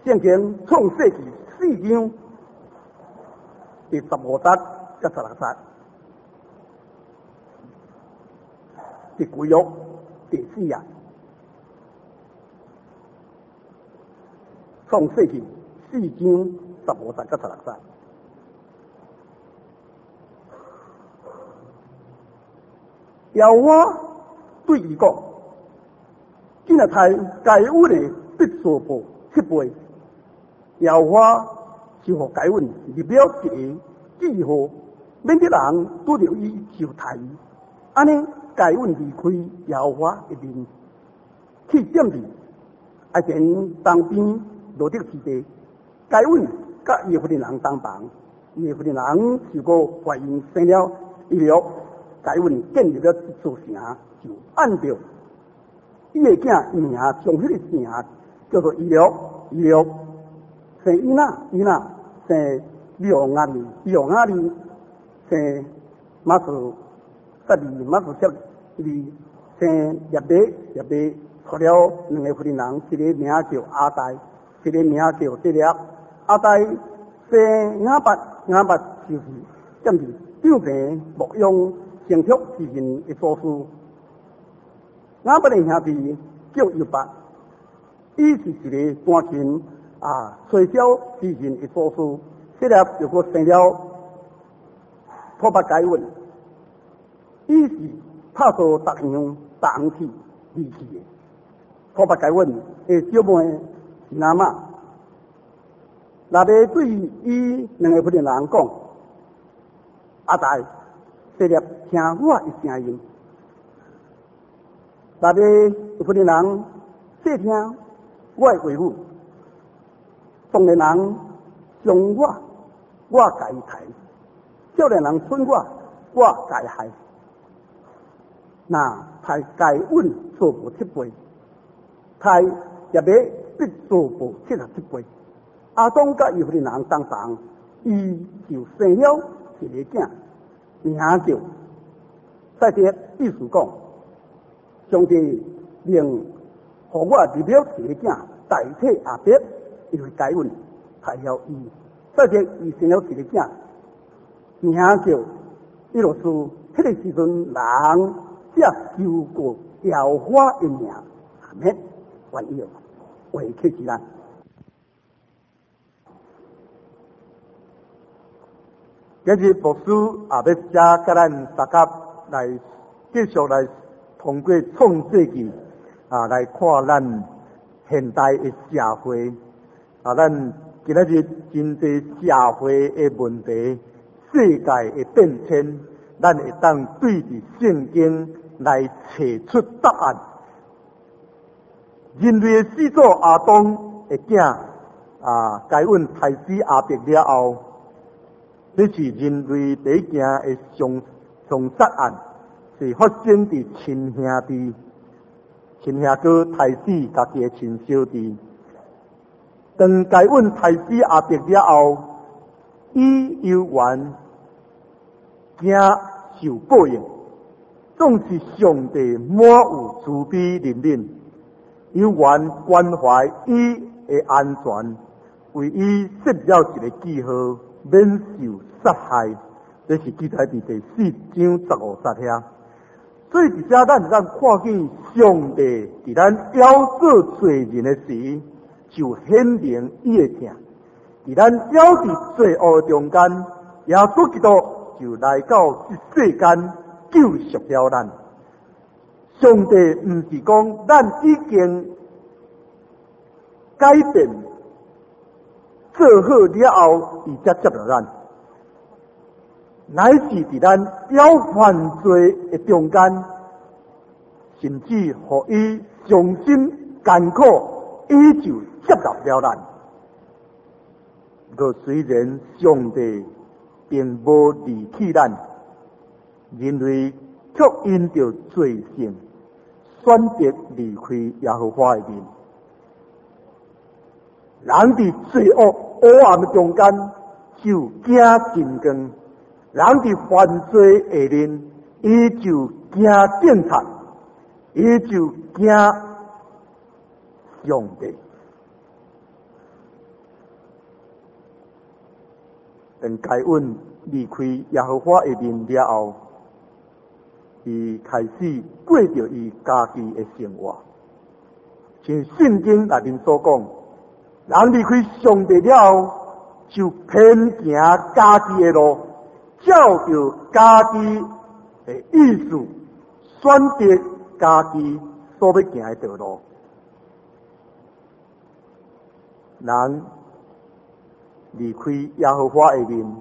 圣经创世纪4章第15节甲16节，第几约第4页。创世纪4章15节甲16节。耶和华对伊讲：今日太该阮的必所报7倍。耶和华就互该阮立了一个记号，免得人拄着伊就杀伊。安尼，该阮离开耶和华的面，去占据爱田东边罗得之地。该阮甲伊的夫人人同房，伊的夫人人受过怀孕生了伊了。该阮建立了一座城，就按照伊的囝名，将迄个城叫做伊了。伊了生伊娜，伊娜生利奥亚利，利奥亚利生马苏塞利，马苏塞利生亚伯，亚伯出了两个夫人人，一个名叫阿代，一个名叫德列。阿代生亚伯，亚伯就是占据长平牧羊成畜之人的所事。亚伯的兄弟叫约伯，伊是一个单亲吹箫之人的所事。德列又搁生了托巴该阮，伊是拍做逐样重器利器的。托巴该阮的小妹是哪玛，那边对伊两个夫人人讲：阿大，德列听我的声音。那边夫人人细听我的话语，当然人伤我甲伊杀；少年人损我甲伊害。那太该阮所报7倍，太也要必所报77倍。阿当甲伊夫人人同房，伊就生了一个囝，名叫赛德。意思讲，上帝令互我立了一个囝代替阿伯，因为该阮杀了伊。赛德伊生了一个囝，名叫伊罗斯。迄个时阵，人才受过耶和华的名。阿们，愿意为客之咱。今日牧师也要写甲咱大家来继续来通过创世纪来看咱现代的社会咱今仔日真侪社会的问题、世界的变迁，咱会当对着圣经来找出答案。人类的始祖亚当的囝该阮害死阿伯了后，这是人类第一件的凶杀案，是发生伫亲兄弟，亲兄哥害死家己的亲小弟。当该阮害死阿伯了后，伊犹原惊受报应，总是上帝满有慈悲怜悯，犹原关怀伊的安全，为伊设了一个记号，免受杀害。这是记载伫第4章15节遐。所以伫遮咱看见上帝伫咱要做罪人的时，就显明伊的疼。伫咱了伫罪恶的中间，耶稣基督就来到这世间救赎了咱。上帝毋是讲咱已经改变做好了后，伊才接纳咱，乃是伫咱了犯罪的中间，甚至互伊伤心艰苦，伊就接纳了咱。可虽然上帝并无离弃咱，人类却因着罪性选择离开耶和华的面。人伫罪恶黑暗的中间，就惊金光；人伫犯罪下面，伊就惊警察，伊就惊上帝。 当该恩离开耶和华的面了后，伊开始过着伊家己的生活。像圣经内面所讲，人离开上帝了后，就偏行家己的路，照着家己的意思，选择家己所要行的道路。人离开耶和华的面，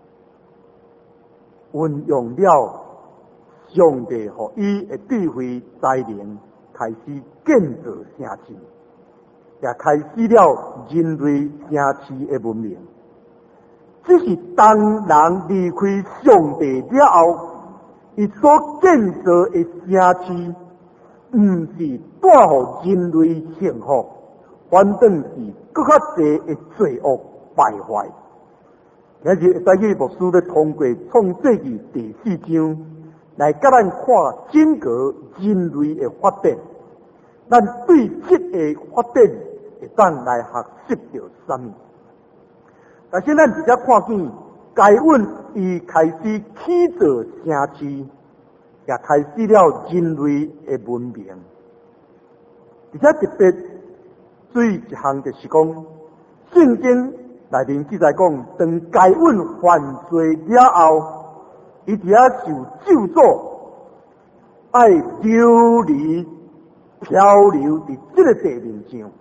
运用了上帝和伊的智慧才能，开始建造城市，也开始了人类城市的文明。只是当人离开上帝了后，伊所建造的城市，不是带予人类幸福，反正是更较侪的罪恶败坏。今日会使去牧师咧通过创世纪第4章来甲咱看整个人类的发展，咱对这个发展会当来学习到什么？但是咱直接看见该恩伊开始起造城市，也开始了人类的文明。而且特别注意一项就是讲，圣经内面记载讲，当该恩犯罪了后，伊伫遐受咒诅，爱流离漂流伫这个地面上，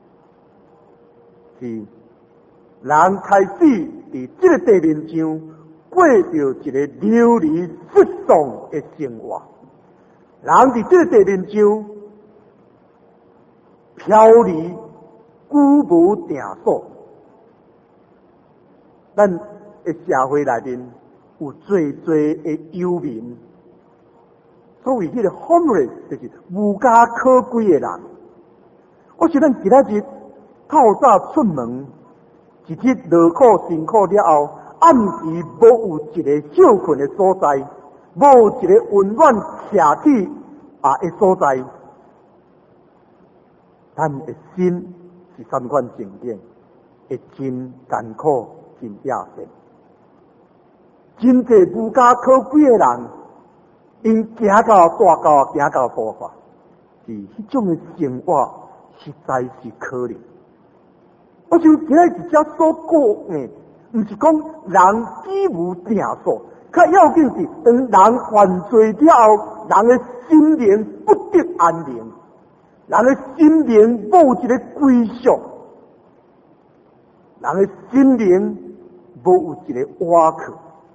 是人开始伫这个地面上过着一个流离失踪的生活。人伫这个地面上漂离，久无定所。咱的社会内面有最的游民，所谓迄个 homeless 就是无家可归的人。我想咱今仔日透早出门，一日劳苦辛苦了后，暗时无有一个休困的所在，无有一个温暖客体的所在，咱的心是三款情景，会真艰苦。真野性，真侪无家可归的人，因行到大道，行到大法，是迄种的生活实在是可怜。我想今日直接所讲的，不是讲人既无定所，较要紧是当人犯罪了后，人的心灵不得安宁，人的心灵无一个归宿，人的心灵无有一个瓦靠。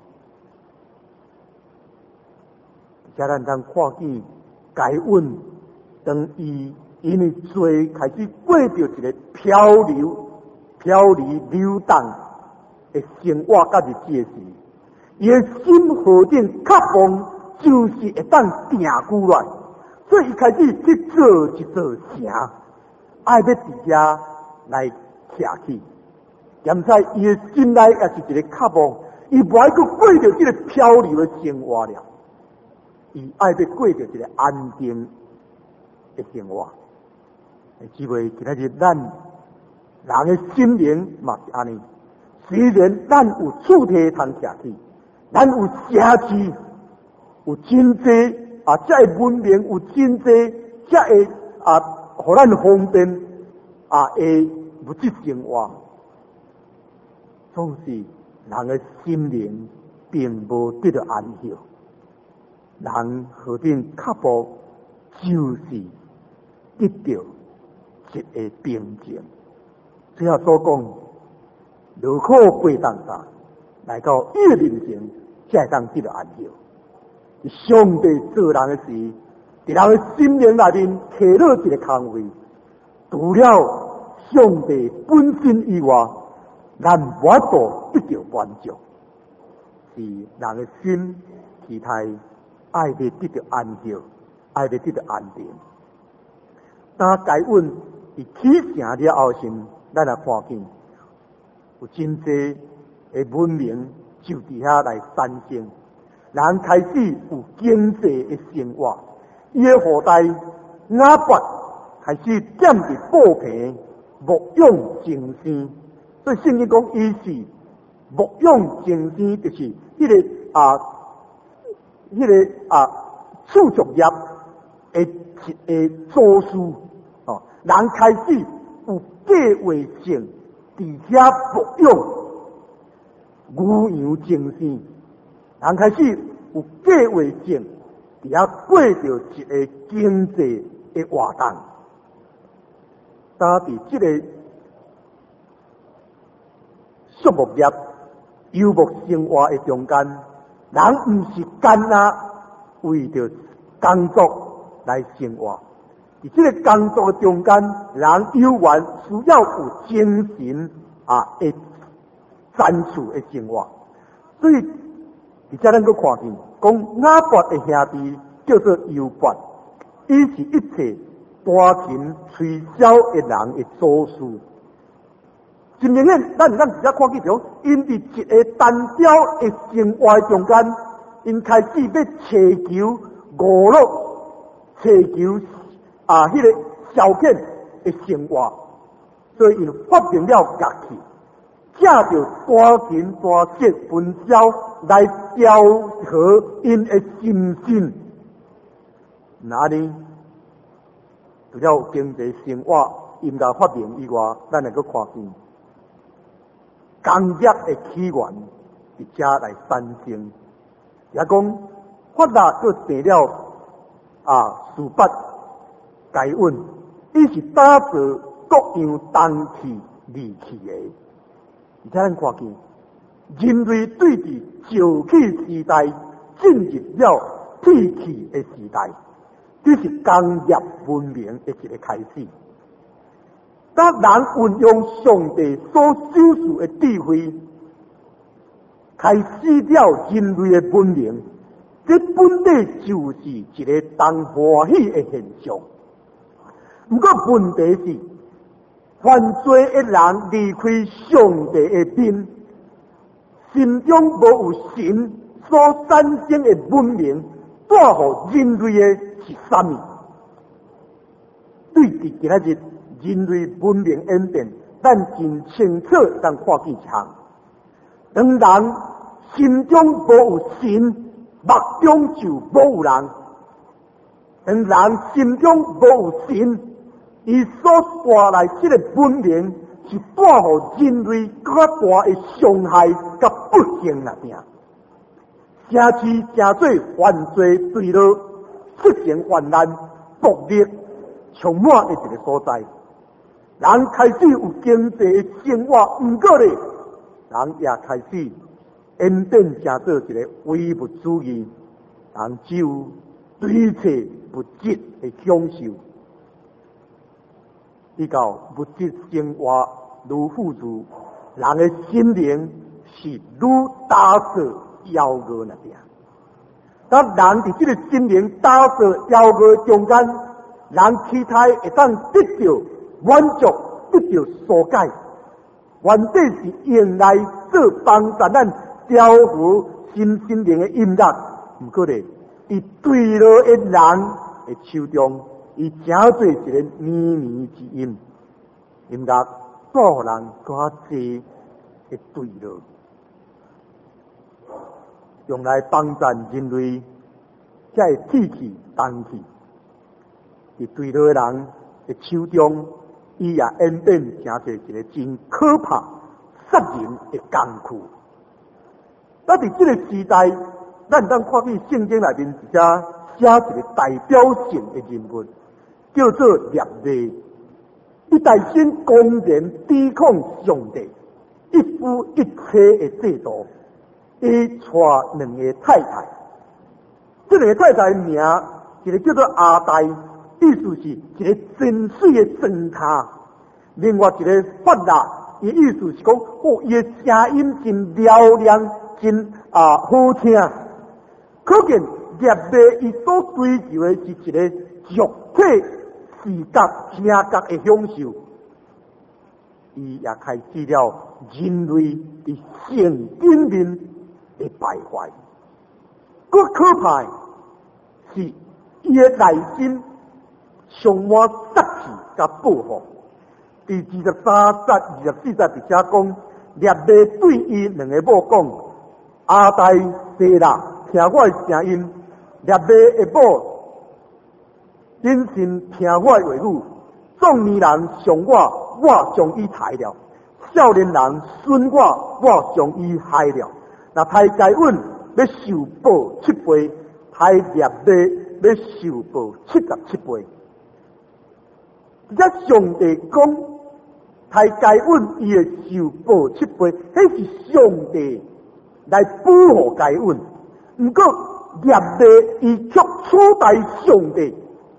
而且咱通看见该恩，当伊因为罪开始过着一个漂离流荡的生活甲日子的时，伊的心何等渴望，就是会当定居来，所以伊开始去做一座城，爱要伫遐来徛起。兼在伊的心内也是一个渴望，伊无爱去过着这个漂流的生活了，伊爱要过着一个安定的生活。只为今仔日咱人的心灵嘛是安尼，虽然咱有厝体通徛起，咱有城市，有真济才会文明，有真济才会互咱方便的物质生活。总是人的心灵并无得到安息，人何等渴望，就是得到一个平静。最后所讲，劳苦背当大，来到伊的面前，才会当得到安息。上帝做人的时，伫人的心灵内面摕落一个空位，除了上帝本身以外，咱无法度得到满足，是人的心期待爱要得到安息，爱要得到安定。当该恩伊起城了后时，咱也看见有真济的文明就伫遐来产生，人开始有经济的生活，伊的后代亚伯开始建立布棚，牧养精生。所以圣经讲，伊是牧养精神就是畜牧业的做事哦，人开始有计划性伫遐牧养牛羊精神，人开始有计划性伫遐过着一个经济的活动。但伫这个畜牧业、游牧生活的中间，人毋是干那为着工作来生活。伫这个工作的中间，人有缘需要有精神的赞助的生活。所以，而且咱搁看见，讲亚伯的兄弟叫做犹伯，伊是一切弹琴吹箫的人的祖师。真明显，咱直接看见着，因伫一个单调的生活中间，因开始要祈求娱乐，祈求迄个消遣的生活，所以因发明了乐器，借着弹琴弹瑟分箫来调和因的心性。那呢？除了经济生活音乐发明以外，咱能够看见工业的起源伫遮来产生。也讲法拉就定了书法解韵，伊是打造各样东器利器的。而且咱看见人类对伫石器时代进入了铁器的时代。这是工业文明的一个开始。当人运用上帝所授予的智慧，开始了人类的文明，这本来就是一个当欢喜的现象。不过问题是，犯罪的人离开上帝的面，心中无有神所产生的文明，带互人类的是啥物？对伫今仔日人类文明演变，咱真清楚当看见一项：当人心中无有神，目中就无有人；当人心中无有神，伊所带来这个文明是带互人类更大的伤害甲不幸那定。城市成做犯罪罪恶、出现患难、暴力充满的一个所在。人开始有经济的生活，不过咧，人也开始演变成做一个唯物主义，人只有追求物质的享受。比较物质生活愈富足，人的心灵是愈打碎夭折那边。当人伫这个心灵打碎夭折中间，人期待会当得到满足，得到疏解，原底是用来做帮助咱调和心灵的音乐。不过咧，伫坠落的人的手中，伊成做一个靡靡之音，音乐带互人更济的坠落，用来帮助人类，才会铁器、铜器。伫坠落的人的手中，伊也演变成做一个真可怕、杀人的工具。但伫这个时代，咱当看见圣经内面一只写一个代表性的人物，叫做列位。伊大心公然抵抗上帝，一夫一妻的制度。伊娶两个太太，这两个太太名一个叫做阿黛，意思是一个真水的砖塔；另外一个法拉，伊意思是讲，伊的声音真嘹亮，真好听。可见列位伊所追求的是一个肉体视觉、听觉的享受。伊也开始了人类的性根面的败坏。更可怕的是，伊的内心充满杀气甲报复。第23节、24节伫遮讲， 列马对伊两个某讲：阿呆西啦，听我的声音。列马的某忍心听我的话语。壮年人上我将伊杀了；少年人顺我将伊害了。那太该稳要受报7倍，太列马要受报77倍。这上帝讲，太该稳伊会受报7倍，迄是上帝来保护该稳。不过列马伊却取代上帝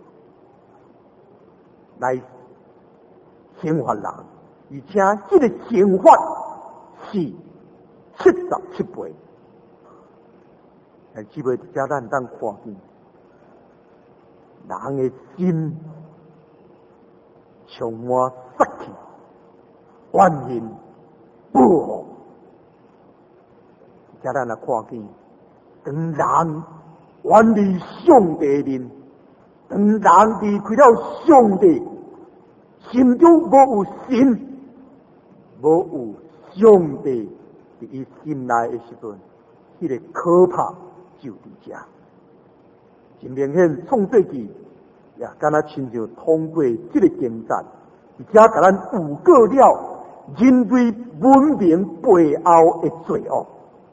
来惩罚人，而且这个惩罚是77倍。但只袂遮咱当看见人的心充满杀气、怨恨、报复。遮咱来看见，当人远离上帝面，当人离开了上帝，心中无有神，无有上帝伫伊心内的时阵，迄个可怕就伫遮。真明显，创世纪也敢若亲像通过这个经战，而且甲咱预告了人类文明背后的罪恶。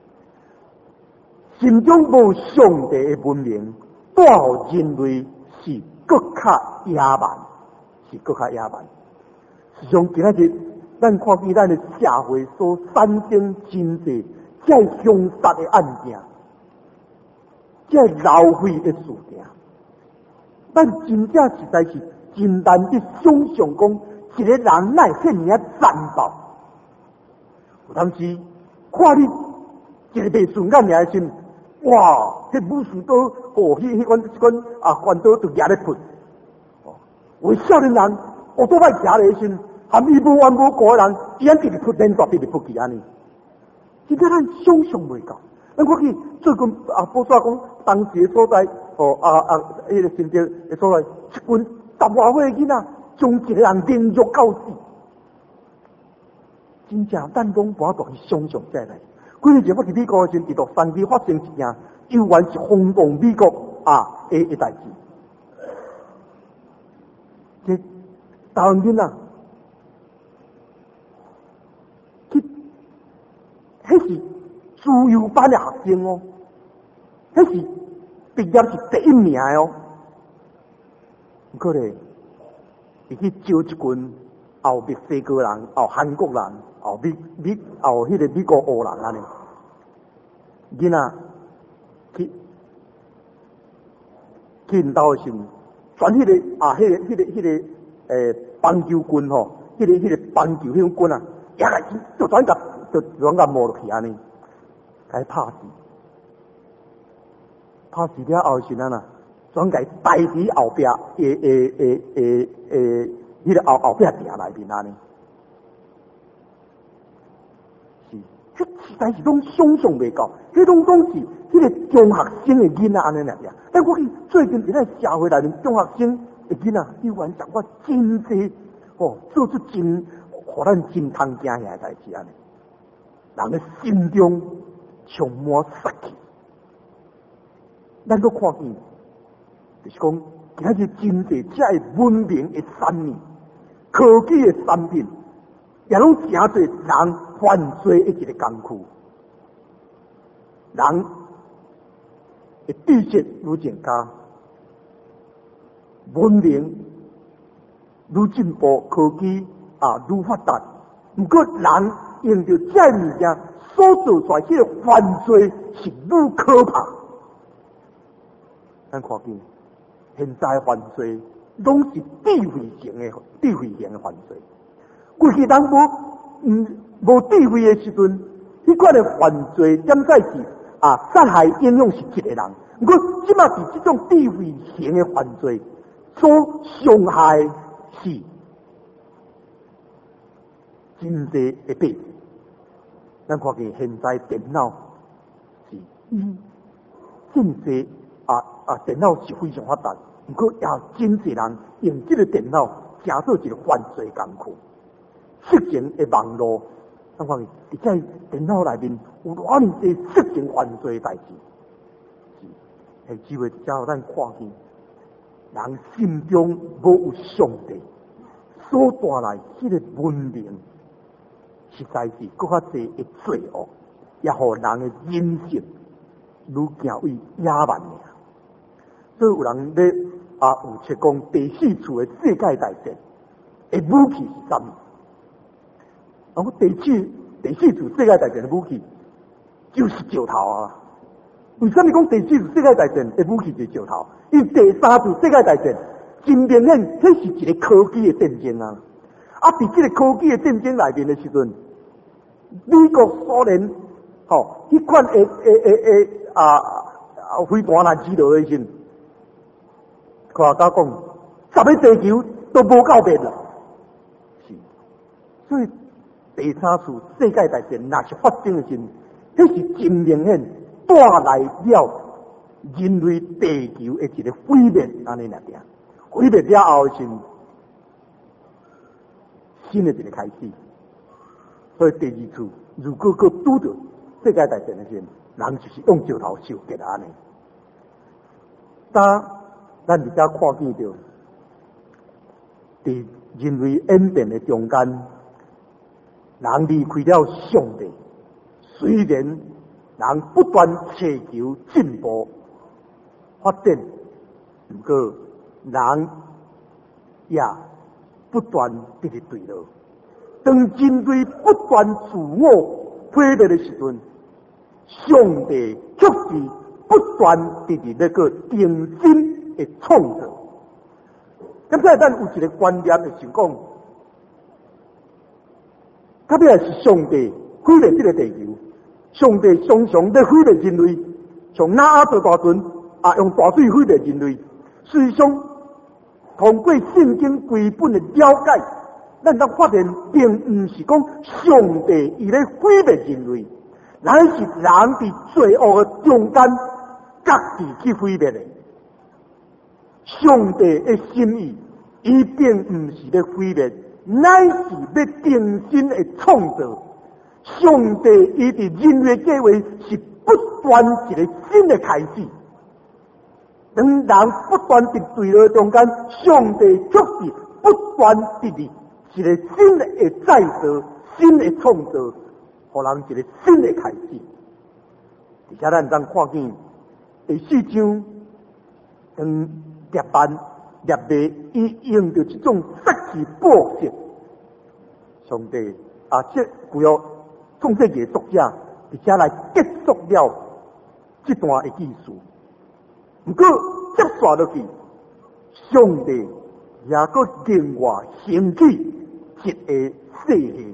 心中无上帝的文明，带予人类是更较野蛮，是更较野蛮。实际上，今仔日咱看见咱的社会所产生真侪这凶杀的案件，这浪费的事情，咱真正实在是真难得想象讲，一个人乃遐尔残暴。有当时看你一个袂顺眼的时，哇！迄武士刀，迄款关刀就举咧喷。为少年人，我都歹举咧时，含伊无缘无故的人，伊安直直扑连续直直扑去安尼。真正咱想象袂到。咱看去最近报纸讲，当时的所在，迄个新店的所在，一群10外岁的囡仔，将一个人凌辱到死。真正咱拢无法度去想象这来。几年前我去美国的时，伫洛杉矶发生一件犹原是轰动美国的代志。这台湾囡仔，迄是自由班的学生哦，迄是毕业是第1名的哦。不过咧，伊去招一群后墨西哥人、后韩国人、后迄个美国黑人安尼，囡仔去因兜的时，全迄个棒球棍吼，迄个棒球迄种棍啊，也来就全甲摸落去安尼，甲伊拍死，拍死了后时安那，全甲伊带伫后壁迄个后壁埕内面安尼。迄实在是拢想象袂到，迄拢是迄个中学生的囡仔安尼俩。但我去最近伫咱社会内面，中学生的囡仔，伊完讲我真济做出真互咱真通惊遐的代志安尼。人的心中充满杀气。咱都看见，就是讲，今仔日真济遮的文明的产物、科技的产品，也拢诚侪人犯罪的一个工具。人的知识愈增加，文明愈进步，科技愈发达。不过人用着这物件所做出来，这个犯罪是愈可怕。咱看见现在的犯罪拢是智慧型的犯罪。过去人无智慧的时阵，迄款的犯罪点解是杀害影响是一个人？不过即马是这种智慧型的犯罪所伤害是真济的百姓。咱看见现在电脑是真济电脑是非常发达，不过也真济人用这个电脑成做一个犯罪工具。色情的网络咱看伫遮电脑内面有偌尼侪色情犯罪的代志，是机会遮互咱看见，人心中无有上帝所带来迄个文明，实在是搁较侪的罪恶，也互人的人性愈行愈野蛮尔。所以有人咧有切讲第四次的世界大战的武器是啥物？第四次世界大战的武器就是石头啊！为什么讲第四次世界大战的武器就是石头？因为第三次世界大战真明显，这是一个科技的战争啊！伫这个科技的战争内面的时阵，美国、苏联，迄款飞弹来击落的时阵，科学家讲，整个地球都无够灭了。是，所以第三次世界大战若是发生的时阵，迄是真明显带来了人类地球的一个毁灭，安尼来定。毁灭了后的时阵，新的一个开始。所以第二次如果搁拄到世界大战的时阵，人就是用石头烧结安尼。咱伫遮看见到，伫人类演变的中间，人离开了上帝。虽然人不断祈求进步发展，不过人也不断直直坠落。当人类不断自我毁灭的时阵，上帝却是不断直直那个定心的创造。咁再咱有一个观念的想讲，到尾是上帝毁灭这个地球，上帝常常在毁灭人类，从那阿做大船用大水毁灭人类。事实上，通过圣经基本的了解，咱当发现，并不是讲上帝伊咧毁灭人类，乃是人伫罪恶的中间，各自去毁灭的。上帝的心意，伊并不是咧毁灭，乃是要定心的创造。上帝伊伫人类计划是不断一个新的开始。当人不断伫坠落中间，上帝却是不断伫一个新的再造、新的创造，互人一个新的开始。而且咱当看见第四章，列班列位伊用着这种设计布设，上帝这具有创世纪作者，而且来结束了这段的记述。不过接续落去，上帝也搁另外兴起一个世系，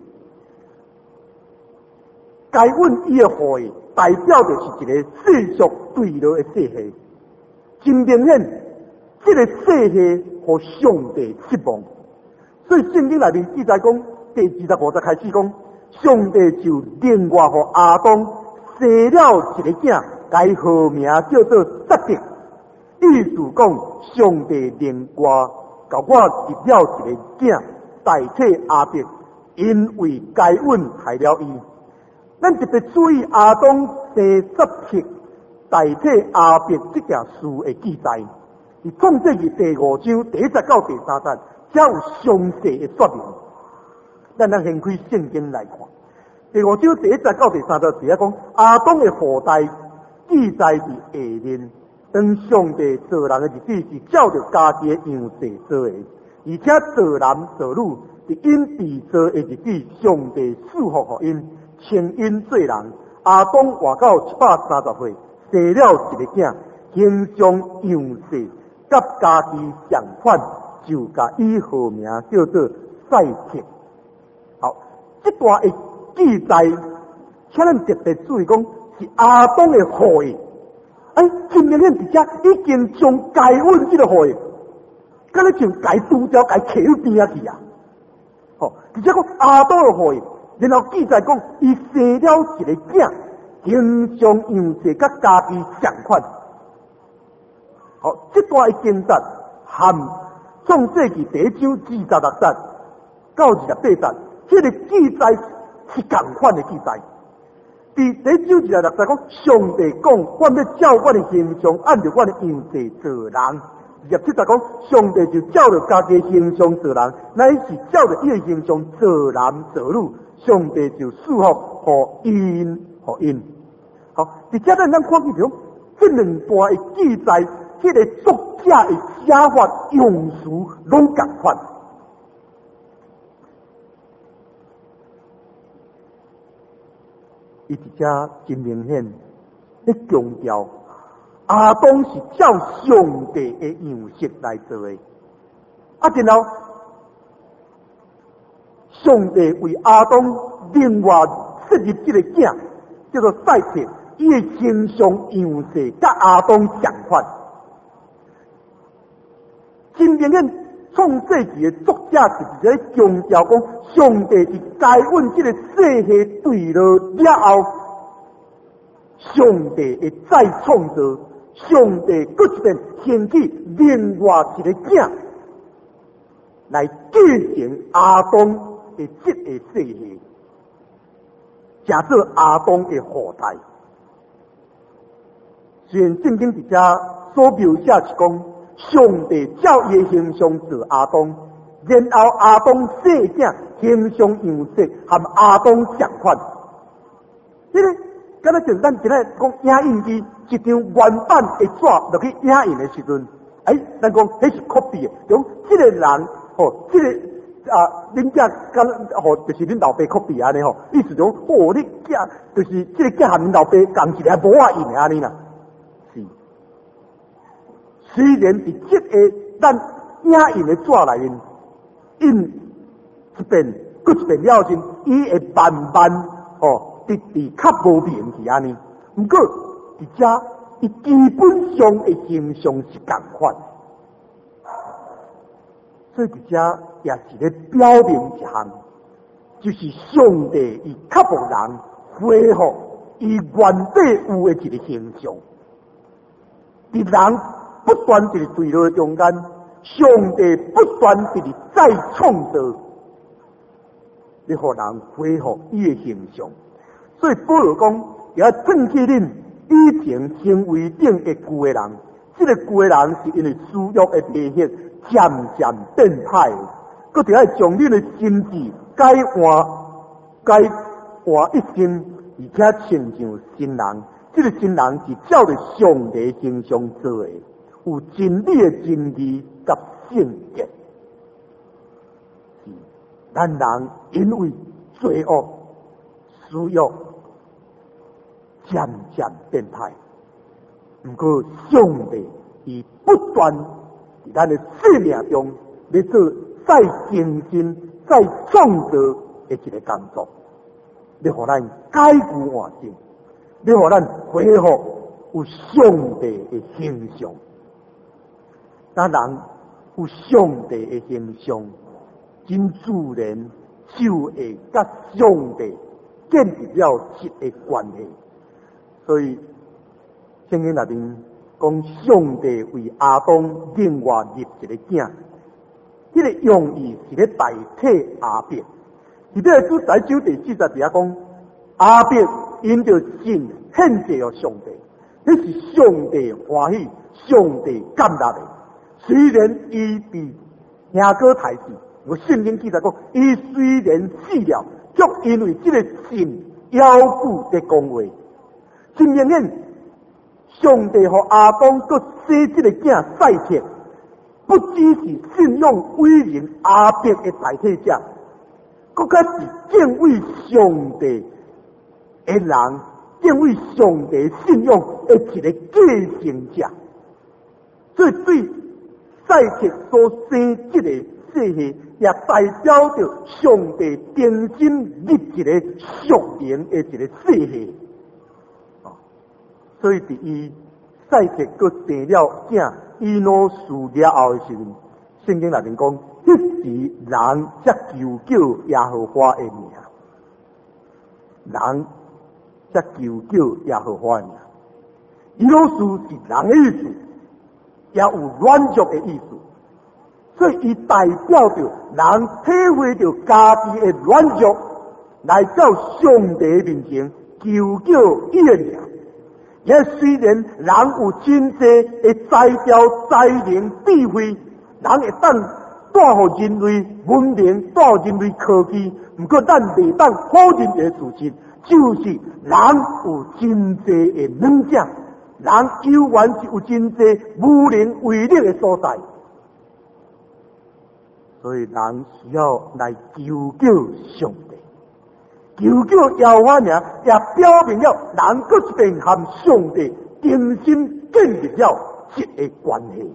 该阮伊的会代表的是一个世俗坠落的世系。真明显，这个世系和上帝失望，所以圣经内面记载讲，第25节开始讲，上帝就另外和亚当生了一个囝，该号名叫做撒狄。意思讲，上帝另外甲我立了一个囝，代替亚伯，因为该阮害了伊。咱特别注意亚当生撒狄代替亚伯这件事的记载，伫创世纪第5章第1节到第3节，才有详细的说明。咱先开圣经来看，第5章第1节到第3节，只讲亚当的后代记载伫下面。当上帝造人的日子是照着家己的样式造的，而且造男造女，伫因被造的日子，上帝赐福予因，称因做人。亚当活到130岁，生了一个囝，形象样式甲家己相反，就甲伊号名叫做赛特。好，这段的记载，请咱特别注意讲，是亚当的后裔。真明显伫遮已经将该阮这个会，敢若像该拄着该摕去边仔去啊！而且讲亚当的会，然后记载讲伊生了一个囝，形象样式甲家己相款。好，这段的经节含创世纪第1章26节到28节，这个记载是同款的记载。伫第9节6节讲，上帝讲，我要照我的形象，按照我的样式做人。27节讲，上帝就照着家己的形象做人，乃是照着伊的形象做男做女，上帝就赐福互因。好，伫遮咱看见着这两段的记载，这个作者的写法用词拢同款。伊伫遮真明显，咧强调亚当是照上帝的样式来做的。然后上帝为亚当另外设立这个囝，叫做赛特，伊的形象样式甲亚当相款。真明显，创世纪的作者是在强调讲，上帝是该阮这个世系对了后，上帝会再创造，上帝搁一遍兴起另外一个囝来继承亚当的这个世系，假做亚当的后代。虽然圣经伫遮所描写是讲，上帝照伊的形象做亚当，然后亚当生囝形象样式和亚当相款。这个敢若就是咱今仔讲影印机一张原版的纸落去影印的时阵，咱讲迄是 copy 的，讲这个人这个恁囝就是恁老爸 copy 安尼意思讲你囝就是这个囝和恁老爸共一个模仔印的安尼啦。是，虽然伫这个咱影印的纸内面印一遍，搁一遍了阵，伊会慢慢直较无明去安尼。不过伫遮，伊基本上的形象是同款，所以伫遮也是咧表明一项，就是上帝伊较无人恢复伊原底有的一个形象。伫人不断伫对落中间，上帝不断伫再创造，你互人恢复伊的形象。所以保罗讲，也证起恁以前行为顶的旧的人，这个旧的人是因为私欲的背现，渐渐变歹，佮就要将恁的心智改换一新，而且亲像新人。这个新人是照着上帝的形象做的，有真理的真理甲圣洁。咱人因为罪恶、私欲，渐渐变态。不过上帝伊不断伫咱的生命中，要做再更新、再创造的一个工作，要互咱改旧换新。要互咱恢复有上帝的形象，咱人有上帝的形象，真自然就会甲上帝建立了一个关系。所以圣经内面讲，上帝为亚当另外立一个囝，这个用意是咧代替亚伯。伫这个主宰9第40节讲，亚伯因着信献祭予上帝，那是上帝欢喜、上帝感纳的。虽然伊被兄哥杀死，我圣经记载讲，伊虽然死了，却因为这个信要固在讲话。真明显，上帝和亚当佮生这个囝赛特，不只是信仰伟人亚伯的代替者，佮较是敬畏上帝的人，敬畏上帝信仰的一个继承者。所以对赛特所生这个世系，也代表着上帝重新立一个属灵的一个世系。所以伫伊赛特佮生了囝以诺斯了后的时阵，圣经内面讲，迄时人才求救耶和华的名，人才求救耶和华的名。以诺斯是人的意思，也有软弱的意思，所以伊代表着人体会着家己的软弱， 来到上帝面前求救伊的名。也虽然人有真济的才调、才能、智慧，人会当带互人类文明、带人类科技，不过咱袂当否认的事实，就是人有真济的软项，人犹原是有真济无能为力的所在，所以人需要来求救上帝。求救耶和华名，也表明了人搁一遍和上帝重新建立了这个关系。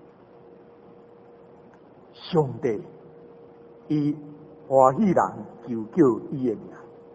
上帝伊欢喜人求救伊的名，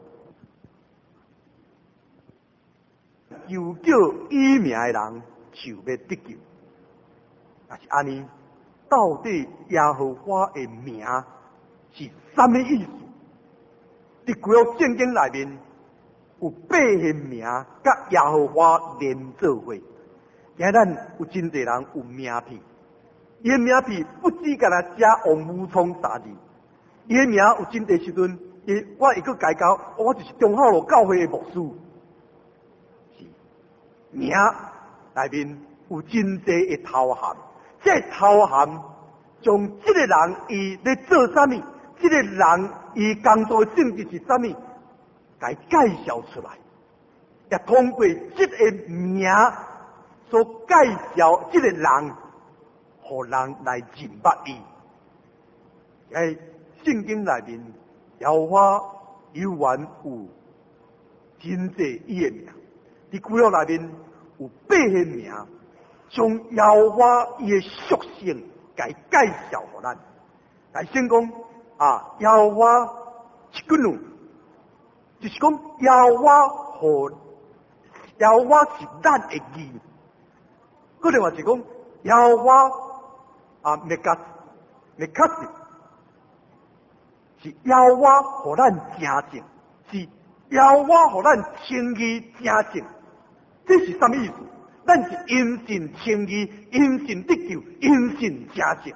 求救伊名的人就要得救。但是安尼，到底耶和华的名是什么意思？伫旧约圣经内面有8个名，甲耶和华连做伙。今日咱有真侪人有名片，伊的名片不止干那写王武聪3字，伊的名有真侪时阵，我会去改交，我就是中孝路教会的牧师。是名内面有真侪的头衔，这头衔将这个人伊咧做啥物？这个人伊工作的性质是啥物？该介绍出来，也通过这个名所介绍这个人，互人来认捌伊。在圣经内面，耶和华犹原有真济伊的名，伫旧约内面有8个名，将耶和华伊的属性该介绍互咱。来先讲。耶和华一句话，就是讲耶和华是咱的义。嗰另外是讲耶和华麦卡斯是耶和华互咱正正，是耶和华互咱称义正正。这是什么意思？咱是因信称义，因信得救，因信正正。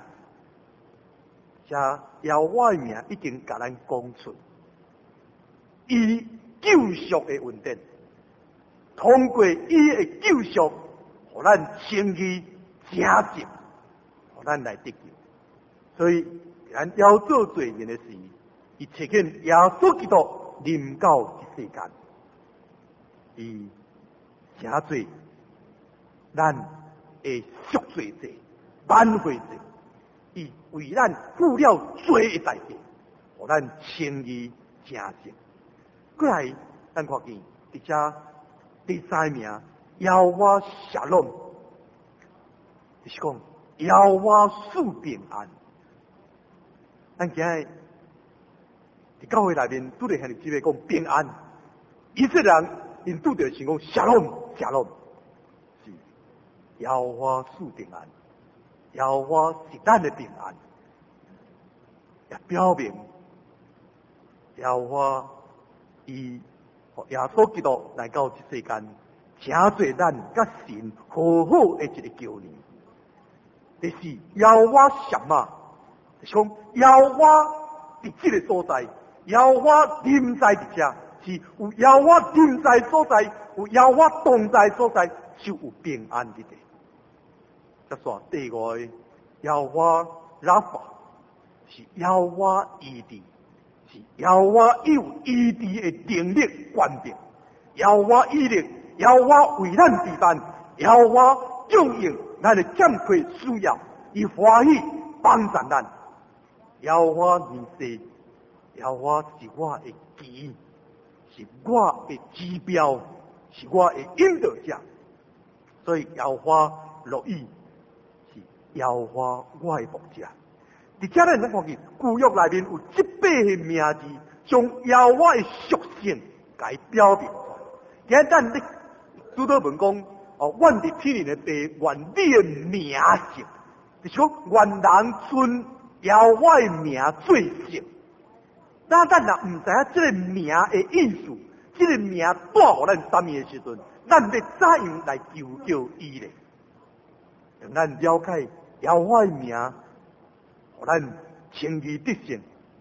耶和华的名已经甲咱讲出，伊救赎的恩典，通过伊的救赎，互咱称义正直，互咱来得救。所以咱要做罪人的事，伊呈现耶稣基督临到这世间，伊成做咱的赎罪者、挽回者。伊为咱付了罪的代价，互咱称义正直。过来，咱看见伫遮第3名，耶和华沙龙，就是讲耶和华赐平安。咱今日伫教会内面拄着兄弟姊妹讲平安，以色列人因拄着是讲沙龙，是耶和华赐平安。耶和华是咱的平安，也表明耶和华伊耶稣基督来到这世间，成做咱甲神和好的一个桥梁。这是耶和华什么？就是讲耶和华伫这个所在，耶和华临在伫遮，是有耶和华临在所在，有耶和华同在所在，就有平安伫地。再说第5个，耶和华拉法是耶和华医治，是耶和华有医治的能力权柄。耶和华医治，耶和华为咱治办，耶和华供应咱的欠缺需要，伊欢喜帮助咱。耶和华面世，耶和华是我的旗，是我的指标，是我的引导者。所以耶和华乐意。耶和华我的牧者，伫遮咱看见旧约内面有这8个名字，将耶和华的属性给表明出来。今日咱咧主祷文讲，阮伫天灵的地，愿你的名姓，就是讲愿人尊耶和华的名做圣。咱若唔知影这个名的意思，这个名带互咱什么的时阵，咱要怎样来求救伊咧？让咱了解耶和华的名，互咱称义得胜，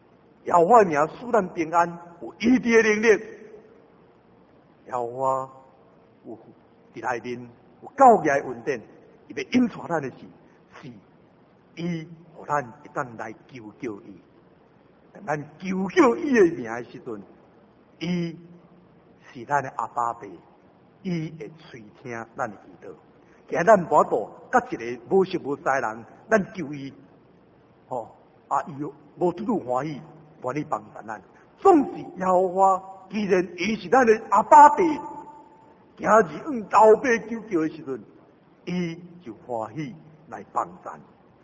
耶和华的名使咱平安，有伊的能力。耶和华有伫内面有教义的稳定，伊要引出咱的是伊，互咱一旦来求叫伊。咱求叫伊的名的时阵，伊是咱的阿爸爸，伊会垂听咱的祈祷。今日咱跋倒，甲一个无识无识的人，咱求伊，伊无拄拄欢喜，愿意帮助咱。总是耶和华，既然伊是咱的阿爸爸，今日用老爸求叫的时阵，伊就欢喜来帮咱。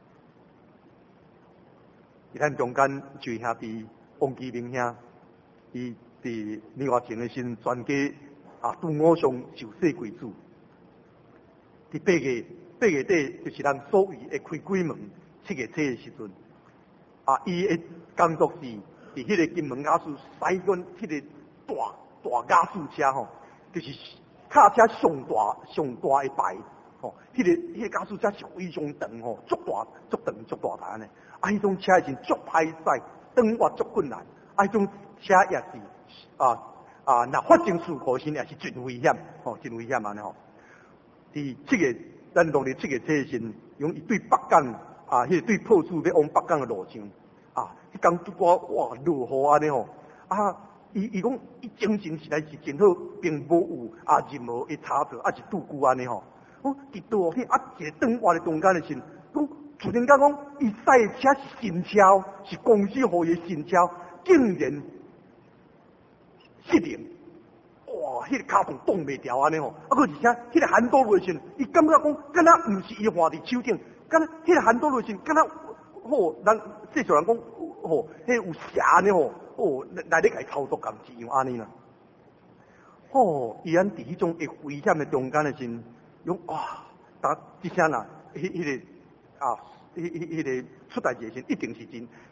伫咱中间就兄弟王基明兄，伊伫年外前的时全家拄五上受洗归主。伫八月底就是咱所谓的开鬼门7月初的时阵，伊的工作是伫迄个金门雅士西关迄个大雅士车就是卡车上大的牌迄个雅士车是非常长足大台呢。迄种车是足歹驶，转弯足困难。迄种车也是若发生事故时也是真危险真危险安尼伫咱农历7月初时，用伊对北港迄个对破处要往北港的路上迄天拄哇落雨安尼伊讲伊精神实在是真好，并无有任何的差错，是拄久安尼伫倒迄一个转弯的中间的时，讲突然间讲伊驶的车是新车，是公司互伊的新车，竟然失灵。哇！迄个卡动动袂牢安尼而且迄个handle落时，伊感觉讲，敢若毋是伊换伫手顶，敢若迄个handle落时，敢若咱世俗人讲迄有蛇安尼来咧甲伊操作共一样安尼啦。伊安伫迄种会危险的中间的时，用打一声啦，迄个出代志的时，一定是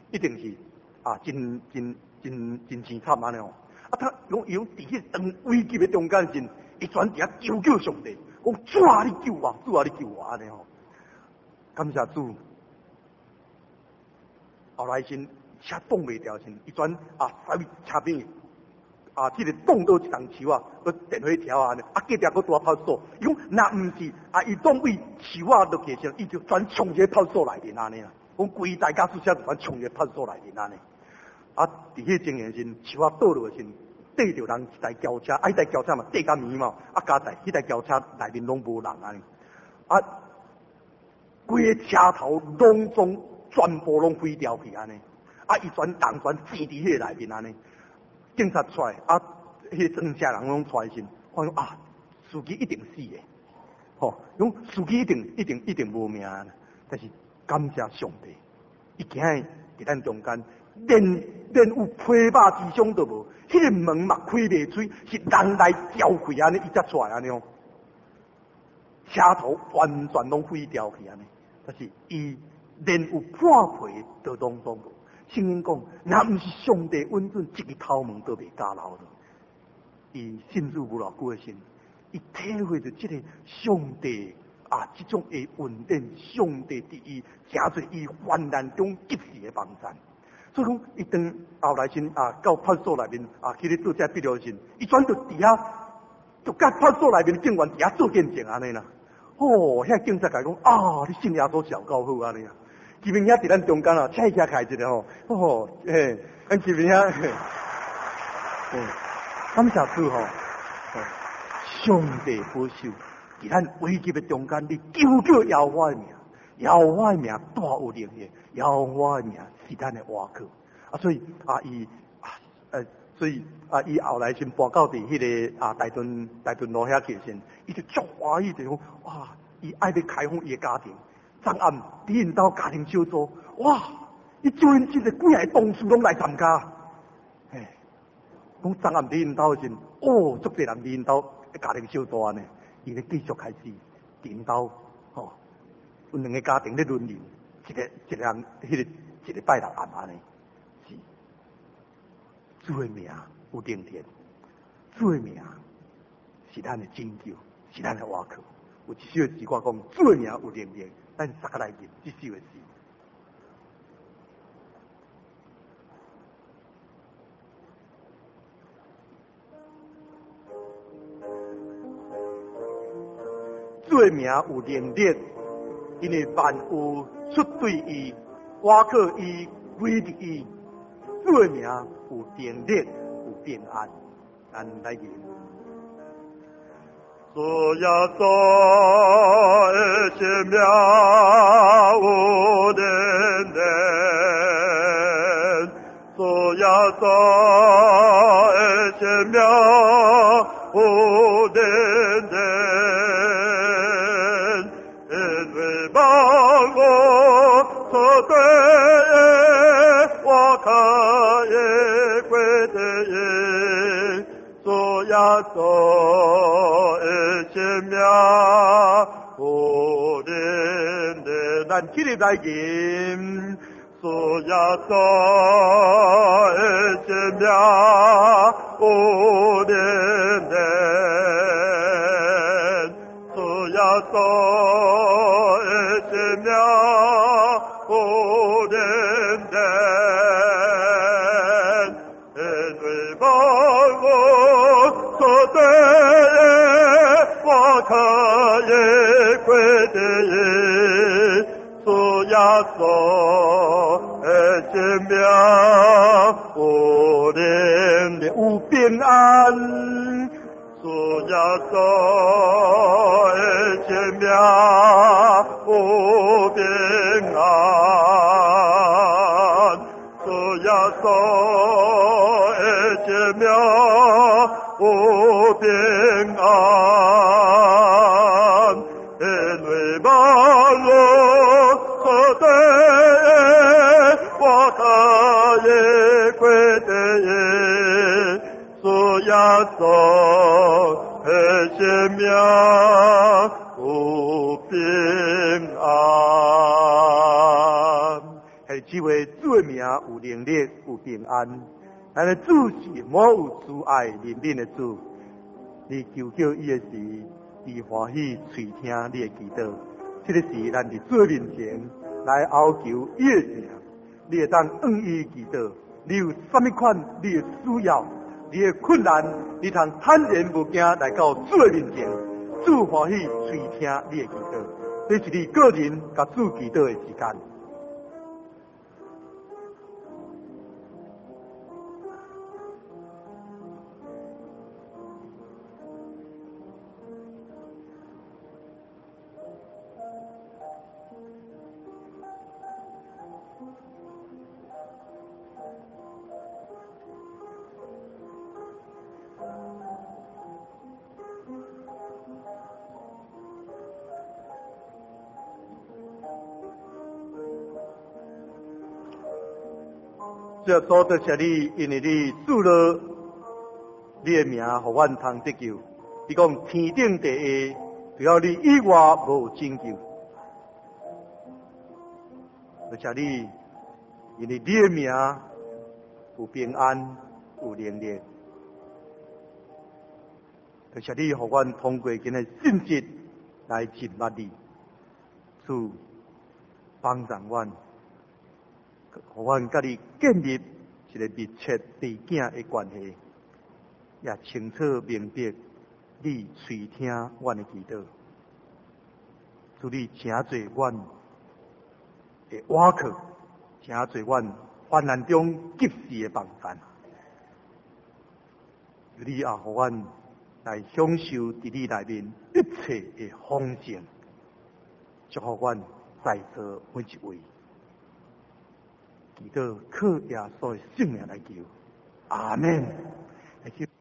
真凄惨安尼他用伫迄当危急的中间时，伊全伫遐求上帝，讲主啊你救我，主啊你救我安尼感谢主。后来时车挡袂牢时，伊全驶去车边即个挡到一丛树去电火条安尼，隔壁佫大派出所，伊讲若毋是伊挡位树落去时，伊就全冲入派出所内面安尼啦。讲规台驾驶车就全冲入派出所内面安尼。伫迄情形时，树倒落时，缀着人一台轿车，迄台轿车嘛缀甲面嘛，加在迄台轿车内面拢无人安尼，规个车头拢总全部拢毁掉去安尼，伊全人全陷伫迄个内面安尼，警察出来，迄个装车人拢出来时，看讲司机一定死的，讲司机一定无命，但是感谢上帝，伊今日伫咱中间。连有批肉之伤都无，迄个门嘛开袂开，是人来撬开安尼，伊才出来安尼车头完全拢毁掉去安尼，但是伊连有破皮都拢无。圣经讲，若毋是上帝恩准，一个头毛都袂加留了。伊信主无偌久的时，伊体会着即个上帝即种的稳定，上帝伫伊诚侪伊患难中及时的帮助。所以讲，伊当后来先到派出所内面去咧做这笔录时，伊转到伫遐，就甲派出所内面的警员伫遐做见证安尼啦。遐警察甲伊讲你信耶稣上够好安尼啊。基明遐伫咱中间车车开一个咱基明遐，感谢主上帝保守，伫咱危急的中间，你求耶和华的名。耶和华的名大有力量，耶和华的名是咱的倚靠所以伊后来先搬到伫迄个大屯路遐去先，伊就足欢喜，就讲伊爱要开放伊的家庭，昨暗伫因兜家庭小组，伊招因真个几个同事拢来参加，讲昨暗伫因兜时，足侪人伫因兜家庭小组安尼，伊咧继续开始伫因兜有两个家庭咧轮流，一个人迄个一个拜六暗安尼，是主的名有灵验，主的名是咱的拯救，是咱的倚靠。有一首诗歌讲，主的名有灵验，咱三个来念这首的诗。 主的名有能力，因为万有出对伊，我靠伊，归伫伊。主的名有能力，有平安。咱来念。 主耶稣的奇妙无能力，主耶稣的奇妙无能力，因为万物所对我可以归的因，主耶稣。奇妙无能力， 咱起立来念。 主耶稣的奇妙无能力，主耶稣的奇妙无能力，因为万物所对。我可以归的因，主耶稣的奇妙无能力， 有平安。 主耶稣的奇妙无平安，主耶稣的奇妙无平安。耶稣的奇妙有平安， 系只为主的名有能力有平安。咱的主是满有慈爱怜悯的主，你求叫伊的时，伊欢喜垂听你的祈祷。这个时，咱伫主面前来哀求伊的名，你会当应伊祈祷。你有什么款你的需要？你的困难，你通坦然无惊来到主的面前，主欢喜垂听你的祈祷。这是你个人甲主祈祷的时间。这所得谢你，因为你主了你的名，互阮通得救。你讲天顶地下，只要你以外无拯救。谢你，因为你的名有平安，有能力。谢你，互阮通过今日信息来亲捌你，主帮助阮。互阮甲你建立一个密切地景的关系，也清楚明白你垂听阮的祈祷，祝你真侪阮的倚靠，真侪阮患难中及时的帮助。你也互阮来享受伫你内面一切的丰盛，祝福阮在座每一位。祈祷靠耶稣的圣名来求，阿门。